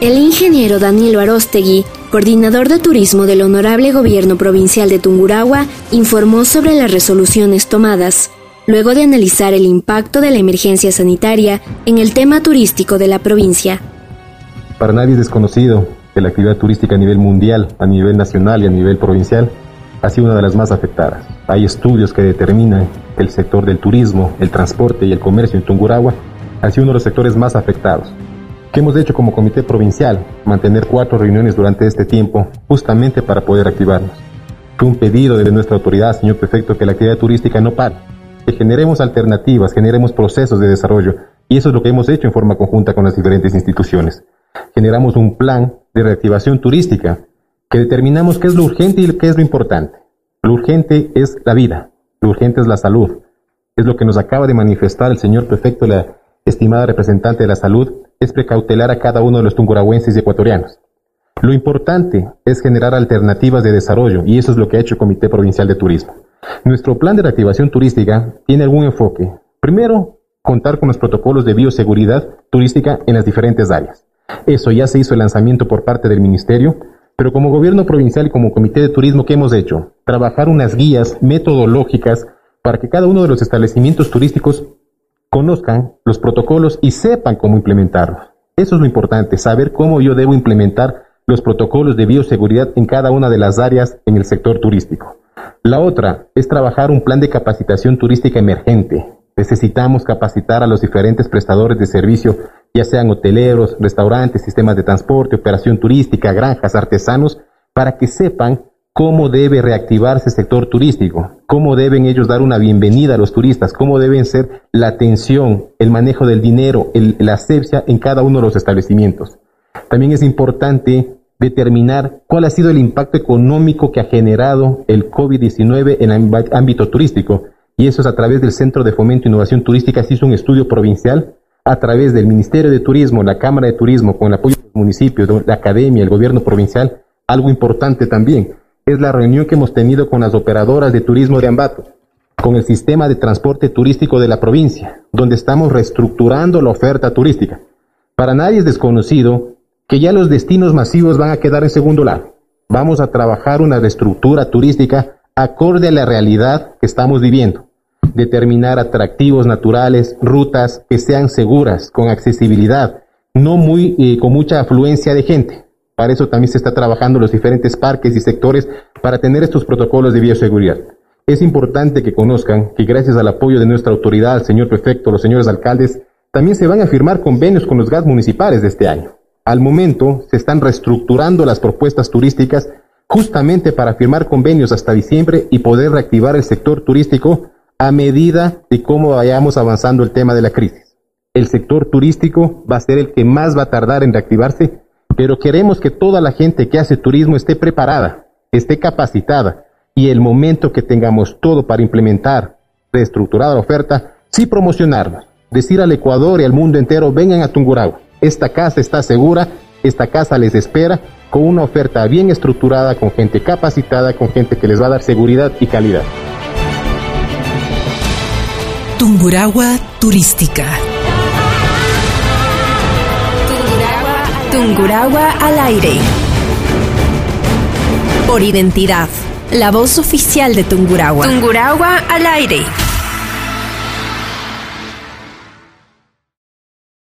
El ingeniero Danilo Aróstegui, coordinador de turismo del Honorable Gobierno Provincial de Tungurahua, informó sobre las resoluciones tomadas, luego de analizar el impacto de la emergencia sanitaria en el tema turístico de la provincia. Para nadie es desconocido que la actividad turística a nivel mundial, a nivel nacional y a nivel provincial ha sido una de las más afectadas. Hay estudios que determinan que el sector del turismo, el transporte y el comercio en Tungurahua ha sido uno de los sectores más afectados. ¿Qué hemos hecho como comité provincial? Mantener 4 reuniones durante este tiempo, justamente para poder activarnos. Fue un pedido de nuestra autoridad, señor prefecto, que la actividad turística no pare, que generemos alternativas, generemos procesos de desarrollo, y eso es lo que hemos hecho en forma conjunta con las diferentes instituciones. Generamos un plan de reactivación turística, que determinamos qué es lo urgente y qué es lo importante. Lo urgente es la vida, lo urgente es la salud. Es lo que nos acaba de manifestar el señor prefecto, la estimada representante de la salud, es precautelar a cada uno de los tungurahuenses y ecuatorianos. Lo importante es generar alternativas de desarrollo, y eso es lo que ha hecho el Comité Provincial de Turismo. Nuestro plan de reactivación turística tiene algún enfoque. Primero, contar con los protocolos de bioseguridad turística en las diferentes áreas. Eso ya se hizo el lanzamiento por parte del Ministerio, pero como Gobierno Provincial y como Comité de Turismo, ¿qué hemos hecho? Trabajar unas guías metodológicas para que cada uno de los establecimientos turísticos conozcan los protocolos y sepan cómo implementarlos. Eso es lo importante, saber cómo yo debo implementar los protocolos de bioseguridad en cada una de las áreas en el sector turístico. La otra es trabajar un plan de capacitación turística emergente. Necesitamos capacitar a los diferentes prestadores de servicio, ya sean hoteleros, restaurantes, sistemas de transporte, operación turística, granjas, artesanos, para que sepan cómo debe reactivarse el sector turístico, cómo deben ellos dar una bienvenida a los turistas, cómo deben ser la atención, el manejo del dinero, la asepsia en cada uno de los establecimientos. También es importante determinar cuál ha sido el impacto económico que ha generado el COVID-19 en el ámbito turístico, y eso es a través del Centro de Fomento e Innovación Turística. Se hizo un estudio provincial a través del Ministerio de Turismo, la Cámara de Turismo, con el apoyo de los municipios, de la academia, el gobierno provincial. Algo importante también es la reunión que hemos tenido con las operadoras de turismo de Ambato, con el sistema de transporte turístico de la provincia, donde estamos reestructurando la oferta turística. Para nadie es desconocido que ya los destinos masivos van a quedar en segundo lado. Vamos a trabajar una reestructura turística acorde a la realidad que estamos viviendo. Determinar atractivos naturales, rutas que sean seguras, con accesibilidad, no con mucha afluencia de gente. Para eso también se está trabajando los diferentes parques y sectores para tener estos protocolos de bioseguridad. Es importante que conozcan que gracias al apoyo de nuestra autoridad, el señor prefecto, los señores alcaldes, también se van a firmar convenios con los GAS municipales de este año. Al momento se están reestructurando las propuestas turísticas justamente para firmar convenios hasta diciembre y poder reactivar el sector turístico a medida de cómo vayamos avanzando el tema de la crisis. El sector turístico va a ser el que más va a tardar en reactivarse, pero queremos que toda la gente que hace turismo esté preparada, esté capacitada, y el momento que tengamos todo para implementar, reestructurar la oferta, sí promocionarnos, decir al Ecuador y al mundo entero: vengan a Tungurahua, esta casa está segura, esta casa les espera, con una oferta bien estructurada, con gente capacitada, con gente que les va a dar seguridad y calidad. Tungurahua Turística. Tungurahua al aire. Por identidad, la voz oficial de Tungurahua. Tungurahua al aire.